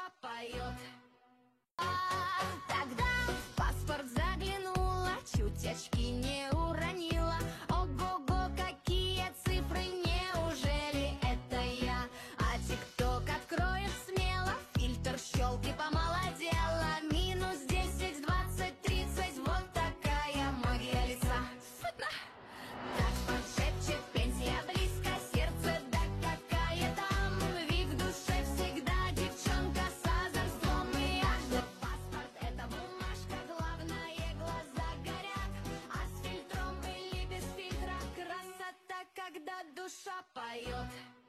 душа поет. Тогда в паспорт заглянула, чуть очки не уронила. Ого-го, какие цифры, неужели это я? А тикток откроешь смело, фильтр щелк и помолодела. Минус 10, 20, 30, вот такая магия лица. Так подшепчет пенсия близко, сердце, да какая там. Ведь в душе всегда девчонка с озорством. И аж паспорт — это бумажка, главное, глаза горят. А с фильтром или без фильтра красота, когда душа поет.